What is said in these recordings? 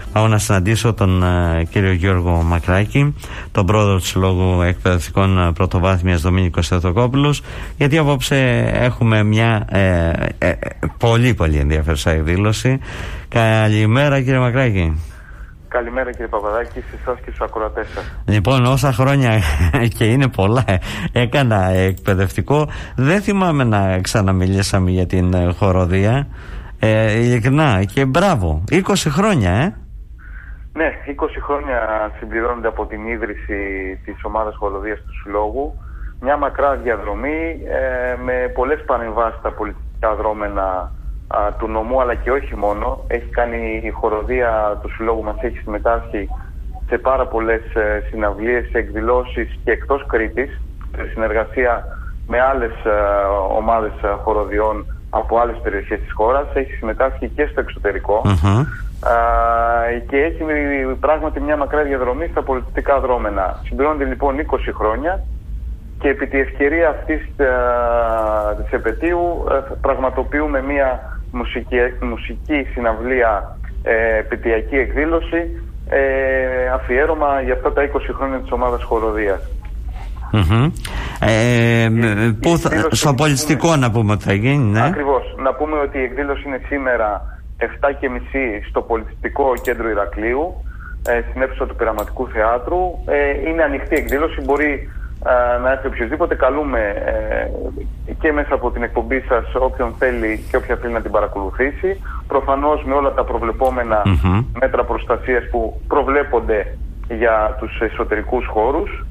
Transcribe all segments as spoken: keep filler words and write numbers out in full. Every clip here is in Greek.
πάω να συναντήσω τον ε, κύριο Γιώργο Μακράκη, τον πρόεδρο του Συλλόγου Εκπαιδευτικών Πρωτοβάθμιας Δομήνικος Θεοτοκόπουλος, γιατί απόψε έχουμε μια ε, ε, πολύ πολύ ενδιαφέρουσα εκδήλωση. Καλημέρα κύριε Μακράκη. Καλημέρα κύριε Παπαδάκη, σε εσάς και στους ακροατές σας. Λοιπόν, όσα χρόνια και είναι πολλά έκανα εκπαιδευτικό, δεν θυμάμαι να ξαναμιλήσαμε για την χοροδία. Ε, ειλικρινά και μπράβο, είκοσι χρόνια ε Ναι, είκοσι χρόνια συμπληρώνονται από την ίδρυση της ομάδας χοροδίας του Συλλόγου. Μια μακρά διαδρομή ε, με πολλές παρεμβάσεις στα πολιτικά δρόμενα α, του νομού, αλλά και όχι μόνο. Έχει κάνει η χοροδία του Συλλόγου μας, έχει συμμετάσχει σε πάρα πολλές ε, συναυλίες, σε εκδηλώσεις και εκτός Κρήτης, σε συνεργασία με άλλες ε, ομάδες ε, χοροδιών από άλλες περιοχές της χώρας. Έχει συμμετάσχει και στο εξωτερικό. Uh-huh. Α, και έχει πράγματι μια μακρά διαδρομή στα πολιτικά δρόμενα. Συμπληρώνονται λοιπόν είκοσι χρόνια και επί τη ευκαιρία αυτής α, της επετείου α, πραγματοποιούμε μια μουσική, μουσική συναυλία, ε, επαιτειακή εκδήλωση, ε, αφιέρωμα για αυτά τα είκοσι χρόνια της ομάδας χοροδίας. Mm-hmm. Ε, που θα, στο πολιτιστικό πούμε, να πούμε ότι θα γίνει, ναι. Ακριβώς. Να πούμε ότι η εκδήλωση είναι σήμερα επτά και μισή στο Πολιτιστικό Κέντρο Ηρακλείου, ε, στην αίθουσα του Πειραματικού Θεάτρου. Ε, είναι ανοιχτή εκδήλωση, μπορεί ε, να έρθει οποιοδήποτε. Καλούμε ε, και μέσα από την εκπομπή σας όποιον θέλει και όποια θέλει να την παρακολουθήσει. Προφανώς με όλα τα προβλεπόμενα mm-hmm. μέτρα προστασίας που προβλέπονται για τους εσωτερικούς χώρους.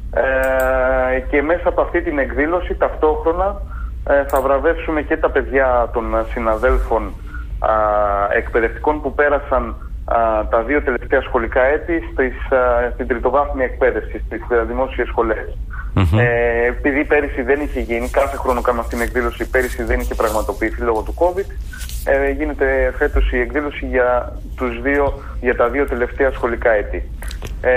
Ε, και μέσα από αυτή την εκδήλωση ταυτόχρονα ε, θα βραβεύσουμε και τα παιδιά των συναδέλφων α, εκπαιδευτικών που πέρασαν α, τα δύο τελευταία σχολικά έτη στις, α, στην τριτοβάθμια εκπαίδευση στις α, δημόσιες σχολές. Mm-hmm. Ε, επειδή πέρυσι δεν είχε γίνει, κάθε χρόνο κάνουμε αυτή την εκδήλωση, πέρυσι δεν είχε πραγματοποιηθεί λόγω του COVID, ε, γίνεται φέτος η εκδήλωση για, τους δύο, για τα δύο τελευταία σχολικά έτη. Ε,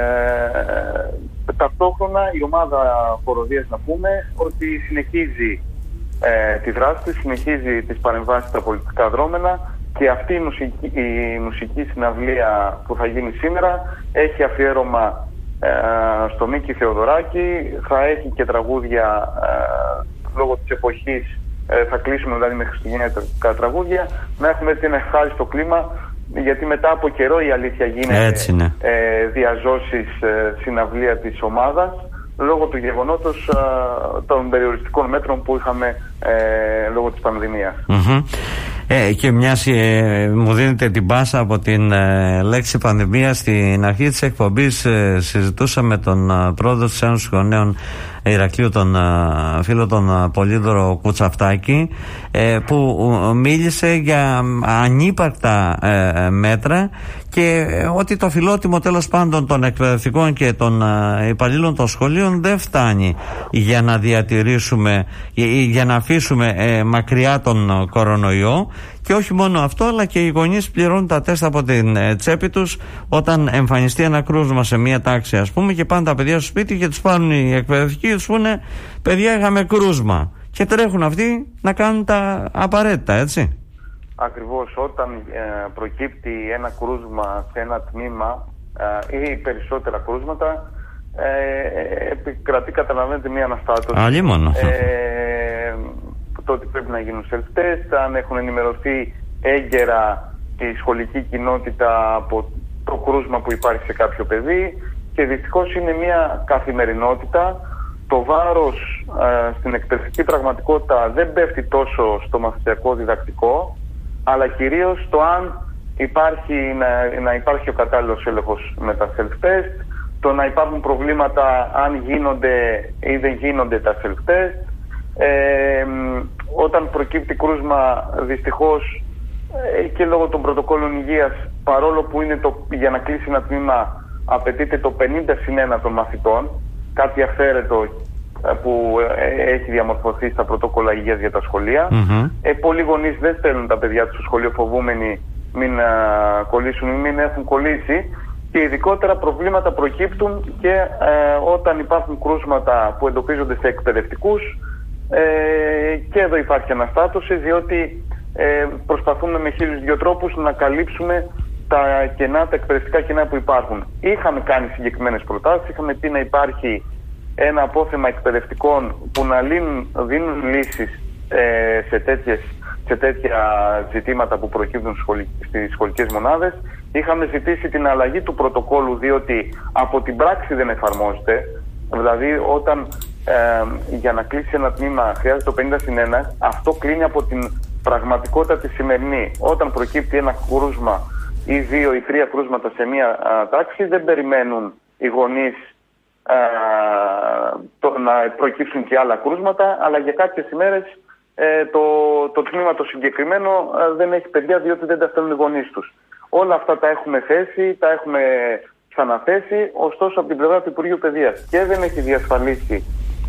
ταυτόχρονα η ομάδα χοροδίας, να πούμε ότι συνεχίζει ε, τη δράση της, συνεχίζει τις παρεμβάσεις στα πολιτικά δρόμενα και αυτή η μουσική, η μουσική συναυλία που θα γίνει σήμερα έχει αφιέρωμα ε, στο Μίκη Θεοδωράκη, θα έχει και τραγούδια ε, λόγω της εποχής, ε, θα κλείσουμε δηλαδή με χριστουγεννιάτικα τραγούδια, να έχουμε έτσι ένα ευχάριστο κλίμα, γιατί μετά από καιρό η αλήθεια γίνεται ε, διαζώσεις ε, συναυλία της ομάδας λόγω του γεγονότος ε, των περιοριστικών μέτρων που είχαμε ε, λόγω της πανδημίας. Mm-hmm. Ε, και μιας ε, μου δίνετε την πάσα από την ε, λέξη πανδημία, στην αρχή της εκπομπής ε, συζητούσα με τον ε, πρόεδρο της Ένωσης Γονέων Ηρακλείου, τον ε, φίλο τον ε, Πολύδωρο Κουτσαφτάκη, ε, που ε, μίλησε για ανύπαρκτα ε, μέτρα και ε, ότι το φιλότιμο τέλος πάντων των εκπαιδευτικών και των ε, υπαλλήλων των σχολείων δεν φτάνει για να διατηρήσουμε, για, για να αφήσουμε ε, μακριά τον κορονοϊό. Και όχι μόνο αυτό, αλλά και οι γονείς πληρώνουν τα τεστ από την ε, τσέπη τους όταν εμφανιστεί ένα κρούσμα σε μία τάξη, ας πούμε, και πάνε τα παιδιά στο σπίτι και τους πάρουν οι εκπαιδευτικοί και τους πούνε παιδιά, είχαμε κρούσμα. Και τρέχουν αυτοί να κάνουν τα απαραίτητα, έτσι. Ακριβώς. Όταν ε, προκύπτει ένα κρούσμα σε ένα τμήμα ε, ή περισσότερα κρούσματα, ε, επικρατεί, καταλαβαίνετε, μία αναστάτωση. Αλλήμον. Ε, το ότι πρέπει να γίνουν self-test, αν έχουν ενημερωθεί έγκαιρα τη σχολική κοινότητα από το κρούσμα που υπάρχει σε κάποιο παιδί, και δυστυχώς είναι μια καθημερινότητα. Το βάρος ε, στην εκπαιδευτική πραγματικότητα δεν πέφτει τόσο στο μαθησιακό διδακτικό, αλλά κυρίως το αν υπάρχει, να, να υπάρχει ο κατάλληλος έλεγχος με τα self-test, το να υπάρχουν προβλήματα αν γίνονται ή δεν γίνονται τα self-test. Ε, όταν προκύπτει κρούσμα, δυστυχώς ε, και λόγω των πρωτοκόλων υγείας, παρόλο που είναι το, για να κλείσει ένα τμήμα απαιτείται το πενήντα συν ένα των μαθητών, κάτι αυθαίρετο ε, που ε, έχει διαμορφωθεί στα πρωτόκολλα υγείας για τα σχολεία. Mm-hmm. Ε, πολλοί γονείς δεν στέλνουν τα παιδιά τους στο σχολείο φοβούμενοι μην α, κολλήσουν ή μην έχουν κολλήσει, και ειδικότερα προβλήματα προκύπτουν και ε, όταν υπάρχουν κρούσματα που εντοπίζονται σε εκπαιδευτικούς. Ε, και εδώ υπάρχει αναστάτωση, διότι ε, προσπαθούμε με χίλιους δυο τρόπους να καλύψουμε τα κενά, τα εκπαιδευτικά κενά που υπάρχουν. Είχαμε κάνει συγκεκριμένες προτάσεις, είχαμε πει να υπάρχει ένα απόθεμα εκπαιδευτικών που να λύνουν, δίνουν λύσεις ε, σε, τέτοιες, σε τέτοια ζητήματα που προκύπτουν στις σχολικές μονάδες. Είχαμε ζητήσει την αλλαγή του πρωτοκόλου, διότι από την πράξη δεν εφαρμόζεται. Δηλαδή, όταν ε, για να κλείσει ένα τμήμα χρειάζεται το πενήντα συν ένα, αυτό κλείνει από την πραγματικότητα τη σημερινή. Όταν προκύπτει ένα κρούσμα ή δύο ή τρία κρούσματα σε μία α, τάξη, δεν περιμένουν οι γονείς α, το, να προκύψουν και άλλα κρούσματα, αλλά για κάποιες ημέρες ε, το, το τμήμα το συγκεκριμένο α, δεν έχει παιδιά, διότι δεν τα στέλνουν οι γονείς τους. Όλα αυτά τα έχουμε θέσει, τα έχουμε ξαναθέσει, ωστόσο από την πλευρά του Υπουργείου Παιδείας και δεν έχει διασφαλίσει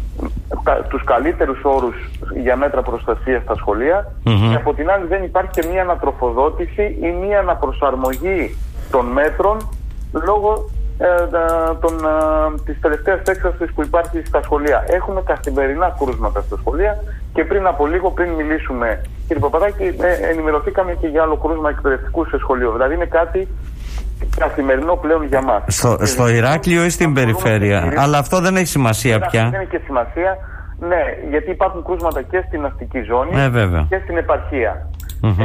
τους καλύτερους όρους για μέτρα προστασίας στα σχολεία, mm-hmm. και από την άλλη δεν υπάρχει και μία ανατροφοδότηση ή μία αναπροσαρμογή των μέτρων λόγω ε, των, ε, της τελευταίας έξαρσης που υπάρχει στα σχολεία. Έχουμε καθημερινά κρούσματα στα σχολεία και πριν από λίγο, πριν μιλήσουμε, κύριε Παπαδάκη, ε, ενημερωθήκαμε και για άλλο κρούσμα εκπαιδευτικού σε σχολείο. Δηλαδή είναι κάτι καθημερινό πλέον για μας. Στο, στο Ηράκλειο ή στην περιφέρεια. Αλλά αυτό δεν έχει σημασία πια. Δεν έχει και σημασία. Ναι, γιατί υπάρχουν κρούσματα και στην αστική ζώνη ε, και στην επαρχία. Mm-hmm.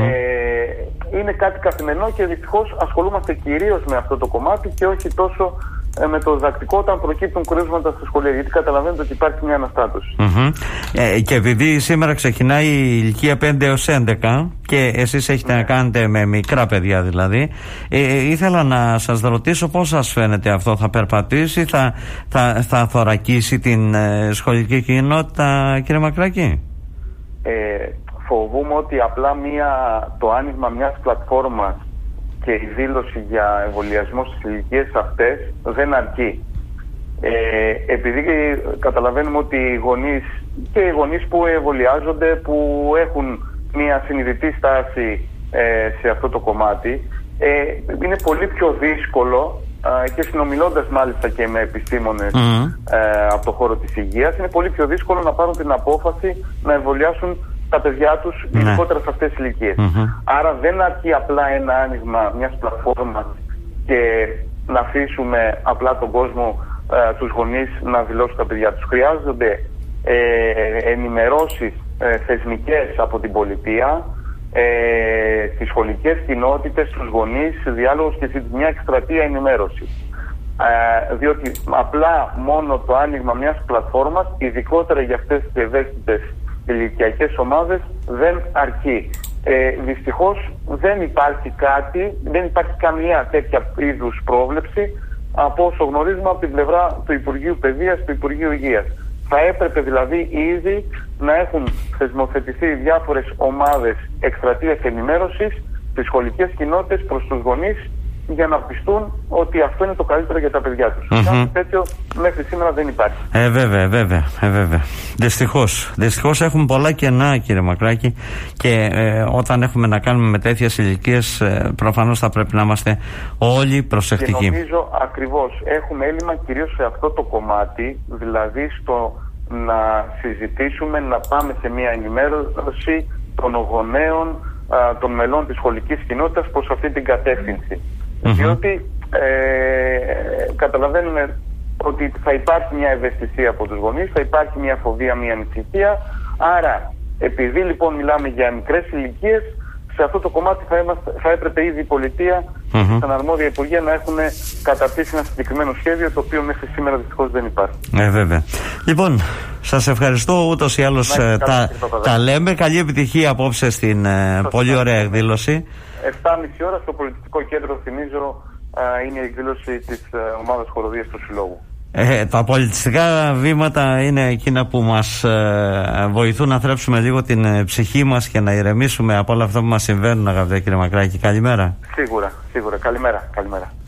Ε, είναι κάτι καθημερινό και δυστυχώς ασχολούμαστε κυρίως με αυτό το κομμάτι και όχι τόσο ε, με το διδακτικό όταν προκύπτουν κρούσματα στα σχολεία. Γιατί καταλαβαίνετε ότι υπάρχει μια αναστάτωση. Mm-hmm. Ε, και επειδή σήμερα ξεκινάει η ηλικία πέντε έως έντεκα και εσείς έχετε, ναι, να κάνετε με μικρά παιδιά δηλαδή, ε, ήθελα να σας ρωτήσω πώς σας φαίνεται αυτό. Θα περπατήσει, θα, θα, θα θωρακίσει την ε, σχολική κοινότητα, κύριε Μακράκη? Ε, φοβούμαι ότι απλά μια, το άνοιγμα μιας πλατφόρμας και η δήλωση για εμβολιασμό στις ηλικίες αυτές δεν αρκεί. Ε, επειδή καταλαβαίνουμε ότι οι γονείς και οι γονείς που εμβολιάζονται, που έχουν μια συνειδητή στάση ε, σε αυτό το κομμάτι, ε, είναι πολύ πιο δύσκολο ε, και συνομιλώντας μάλιστα και με επιστήμονες mm. ε, από το χώρο της υγείας, είναι πολύ πιο δύσκολο να πάρουν την απόφαση να εμβολιάσουν τα παιδιά τους, ναι, ειδικότερα σε αυτές τις ηλικίες. Mm-hmm. Άρα δεν αρκεί απλά ένα άνοιγμα μιας πλατφόρμας και να αφήσουμε απλά τον κόσμο, ε, τους γονείς να δηλώσουν τα παιδιά τους. Χρειάζονται ε, ενημερώσεις ε, θεσμικές από την πολιτεία, ε, στις σχολικές κοινότητες, στους γονείς, διάλογος και μια εκστρατεία ενημέρωση. Ε, διότι απλά μόνο το άνοιγμα μιας πλατφόρμας, ειδικότερα για αυτές τις ευαίσθητες ηλικιακές ομάδες, δεν αρκεί. Ε, δυστυχώς δεν υπάρχει κάτι, δεν υπάρχει καμία τέτοια είδους πρόβλεψη από όσο γνωρίζουμε από την πλευρά του Υπουργείου Παιδείας, του Υπουργείου Υγείας. Θα έπρεπε δηλαδή ήδη να έχουν θεσμοθετηθεί διάφορες ομάδες εκστρατείας ενημέρωσης στις σχολικές κοινότητες προς τους γονείς για να πιστούν ότι αυτό είναι το καλύτερο για τα παιδιά τους. Mm-hmm. Κάτι τέτοιο μέχρι σήμερα δεν υπάρχει. Ε, βέβαια, βέβαια, ε, βέβαια. Δυστυχώς. Δυστυχώς έχουμε πολλά κενά, κύριε Μακράκη, και ε, όταν έχουμε να κάνουμε με τέτοιες ηλικίες, ε, προφανώς θα πρέπει να είμαστε όλοι προσεκτικοί. Και νομίζω ακριβώς έχουμε έλλειμμα κυρίως σε αυτό το κομμάτι, δηλαδή στο να συζητήσουμε, να πάμε σε μια ενημέρωση των γονέων, α, των μελών της σχολικής κοινότητας προς αυτή την κατεύθυνση. Mm-hmm. Διότι ε, καταλαβαίνουμε ότι θα υπάρχει μια ευαισθησία από τους γονείς, θα υπάρχει μια φοβία, μια ανησυχία. Άρα, επειδή λοιπόν μιλάμε για μικρές ηλικίες, σε αυτό το κομμάτι θα, είμαστε, θα έπρεπε ήδη η πολιτεία και mm-hmm. τα αρμόδια υπουργεία να έχουν καταρτήσει ένα συγκεκριμένο σχέδιο, το οποίο μέχρι σήμερα δυστυχώς δεν υπάρχει. Ε, βέβαια. Λοιπόν, σας ευχαριστώ. Ούτως ή άλλως ε, τα, τα λέμε. Καλή επιτυχία απόψε στην ε, πολύ ωραία εκδήλωση. εφτά και μισή ώρα στο Πολιτιστικό Κέντρο, θυμίζω, ε, είναι η εκδήλωση της ε, ομάδας χοροδίας του Συλλόγου. Ε, τα πολιτιστικά βήματα είναι εκείνα που μας ε, βοηθούν να θρέψουμε λίγο την ε, ψυχή μας και να ηρεμήσουμε από όλα αυτά που μας συμβαίνουν, αγαπητέ κύριε Μακράκη. Καλημέρα. Σίγουρα, σίγουρα. Καλημέρα, καλημέρα.